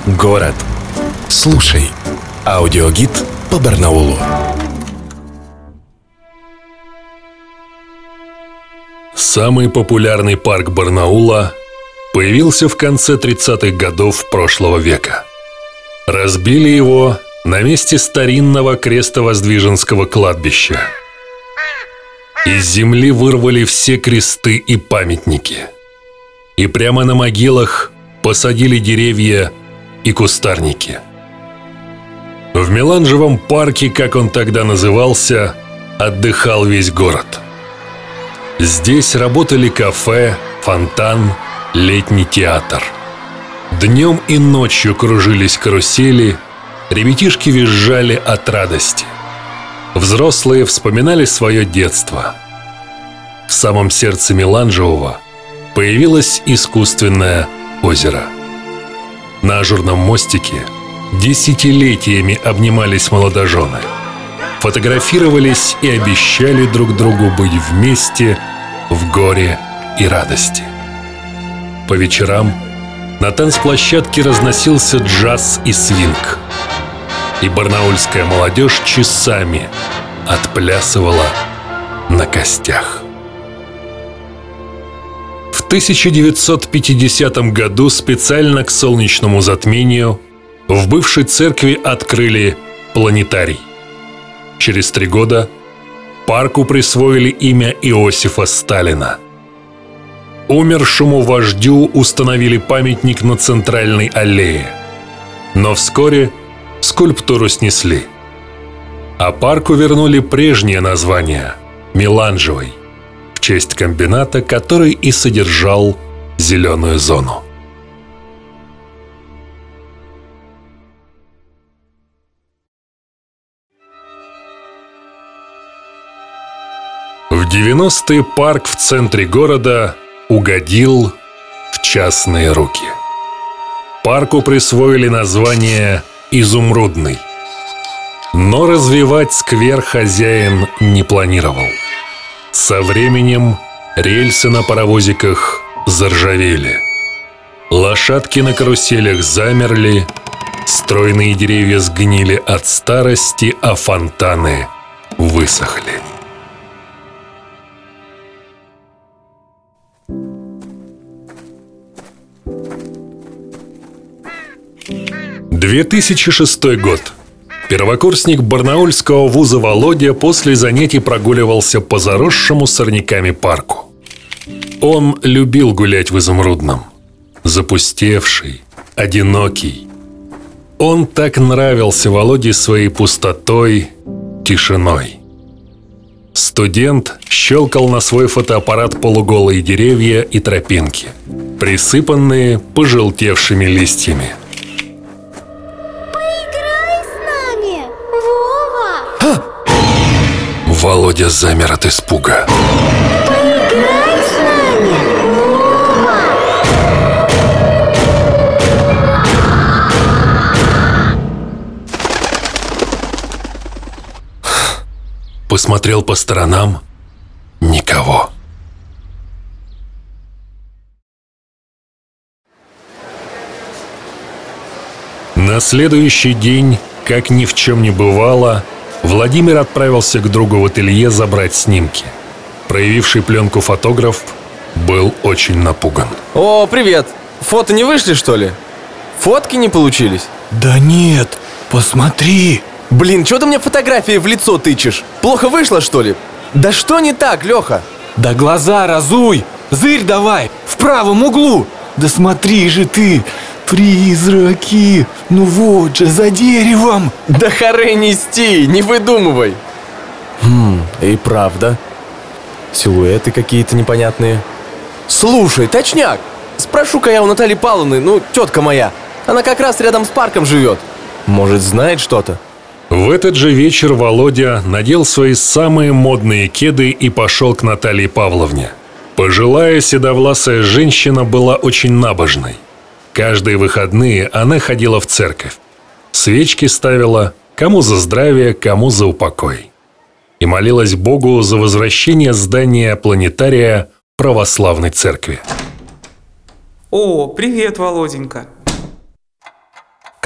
Город. Слушай. Аудиогид по Барнаулу. Самый популярный парк Барнаула появился в конце 30-х годов прошлого века. Разбили его на месте старинного крестовоздвиженского кладбища. Из земли вырвали все кресты и памятники. И прямо на могилах посадили деревья и кустарники. В Меланжевом парке, как он тогда назывался, отдыхал весь город. Здесь работали кафе, фонтан, летний театр. Днем и ночью кружились карусели, ребятишки визжали от радости. Взрослые вспоминали свое детство. В самом сердце Меланжевого появилось искусственное озеро. На ажурном мостике десятилетиями обнимались молодожены, фотографировались и обещали друг другу быть вместе в горе и радости. По вечерам на танцплощадке разносился джаз и свинг, и барнаульская молодежь часами отплясывала на костях. В 1950 году специально к солнечному затмению в бывшей церкви открыли планетарий. Через 3 года парку присвоили имя Иосифа Сталина. Умершему вождю установили памятник на центральной аллее. Но вскоре скульптуру снесли. А парку вернули прежнее название – Меланжевый, в честь комбината, который и содержал зеленую зону. В 90-е парк в центре города угодил в частные руки. Парку присвоили название «Изумрудный». Но развивать сквер хозяин не планировал. Со временем рельсы на паровозиках заржавели. Лошадки на каруселях замерли, стройные деревья сгнили от старости, а фонтаны высохли. — 2006 год. Первокурсник барнаульского вуза Володя после занятий прогуливался по заросшему сорняками парку. Он любил гулять в Изумрудном. Запустевший, одинокий. Он так нравился Володе своей пустотой, тишиной. Студент щелкал на свой фотоаппарат полуголые деревья и тропинки, присыпанные пожелтевшими листьями. Володя замер от испуга. Поиграй с нами, Вова! Посмотрел по сторонам. Никого. На следующий день, как ни в чем не бывало, Владимир отправился к другу в ателье забрать снимки. Проявивший пленку фотограф был очень напуган. О, привет! Фото не вышли, что ли? Фотки не получились? Да нет, посмотри. Блин, что ты мне фотографии в лицо тычешь? Плохо вышло, что ли? Да что не так, Леха? Да глаза разуй, зырь давай, в правом углу. Да смотри же ты, призраки, ну вот же, за деревом. Да харе нести, не выдумывай. И правда. Силуэты какие-то непонятные. Слушай, точняк. Спрошу-ка я у Натальи Павловны, ну, тетка моя. Она как раз рядом с парком живет. Может, знает что-то? В этот же вечер Володя надел свои самые модные кеды и пошел к Наталье Павловне. Пожилая седовласая женщина была очень набожной. Каждые выходные она ходила в церковь. Свечки ставила, кому за здравие, кому за упокой. И молилась Богу за возвращение здания планетария православной церкви. О, привет, Володенька.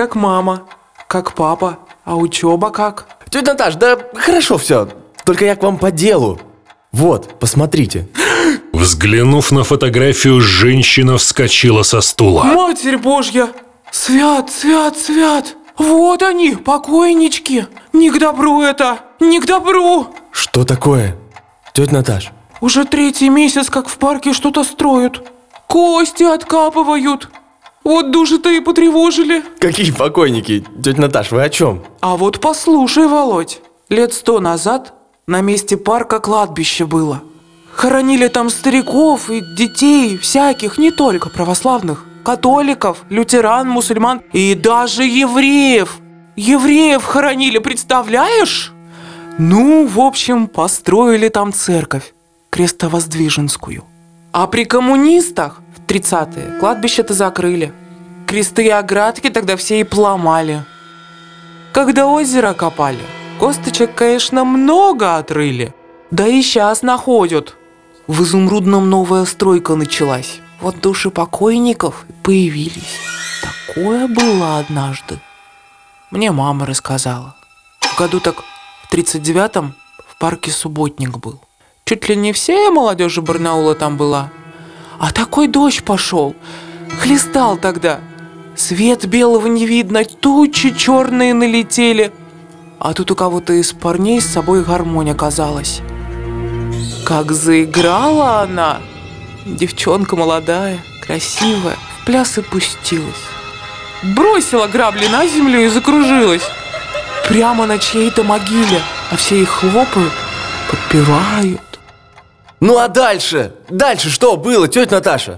как мама, как папа, а учеба как? Тетя Наташ, да хорошо все, только я к вам по делу. Вот, посмотрите. Взглянув на фотографию, женщина вскочила со стула. Матерь Божья! Свят, свят, свят! Вот они, покойнички! Не к добру это! Не к добру! Что такое? Тетя Наташ, Уже 3-й месяц, как в парке что-то строят. Кости откапывают. Вот души-то и потревожили. какие покойники? Тетя Наташ, вы о чем? А вот послушай, Володь, лет 100 назад на месте парка кладбище было. Хоронили там стариков и детей всяких, не только православных, католиков, лютеран, мусульман и даже евреев. Евреев хоронили, представляешь? Ну, в общем, построили там церковь, крестовоздвиженскую. А при коммунистах в 30-е кладбище-то закрыли. Кресты и оградки тогда все и поломали. Когда озеро копали, косточек, конечно, много отрыли. Да и сейчас находят. В Изумрудном новая стройка началась. Вот души покойников появились. Такое было однажды. Мне мама рассказала. В году так в 39-м в парке субботник был. Чуть ли не вся молодежь Барнаула там была. А такой дождь пошел. Хлестал тогда. Свет белого не видно, тучи черные налетели. А тут у кого-то из парней с собой гармонь оказалась. Как заиграла она! Девчонка молодая, красивая, в пляс и пустилась. Бросила грабли на землю и закружилась. Прямо на чьей-то могиле, а все их хлопают, подпевают. Ну а дальше? Дальше что было, тетя Наташа?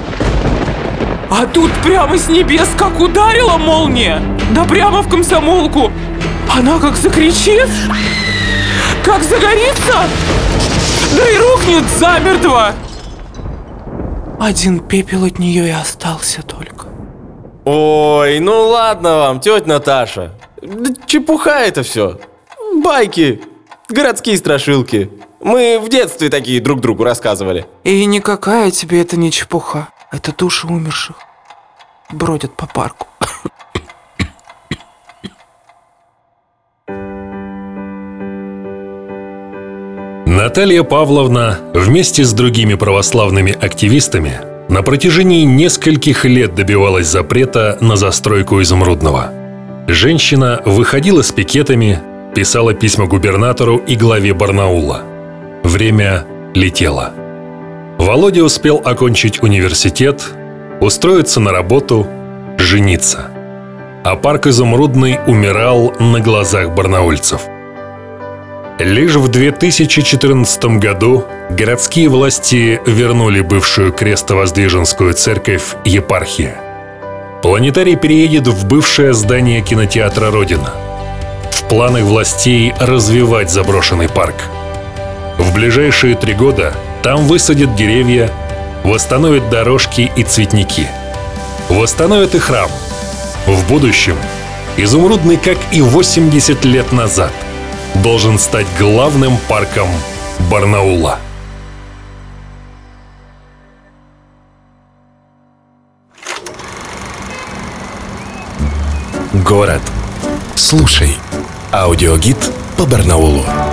А тут прямо с небес как ударила молния, да прямо в комсомолку. Она как закричит, как загорится, да и рухнет замертво. Один пепел от нее и остался только. Ой, ну ладно вам, тетя Наташа. Да чепуха это все. Байки, городские страшилки. Мы в детстве такие друг другу рассказывали. И никакая тебе это не чепуха. Это души умерших бродят по парку. Наталья Павловна вместе с другими православными активистами на протяжении нескольких лет добивалась запрета на застройку Изумрудного. Женщина выходила с пикетами, писала письма губернатору и главе Барнаула. Время летело. Володя успел окончить университет, устроиться на работу, жениться. А парк Изумрудный умирал на глазах барнаульцев. Лишь в 2014 году городские власти вернули бывшую крестовоздвиженскую церковь епархии. Планетарий переедет в бывшее здание кинотеатра «Родина». В планах властей развивать заброшенный парк. В ближайшие 3 года там высадят деревья, восстановят дорожки и цветники. Восстановят и храм. В будущем Изумрудный, как и 80 лет назад, должен стать главным парком Барнаула. Город. Слушай. Аудиогид по Барнаулу.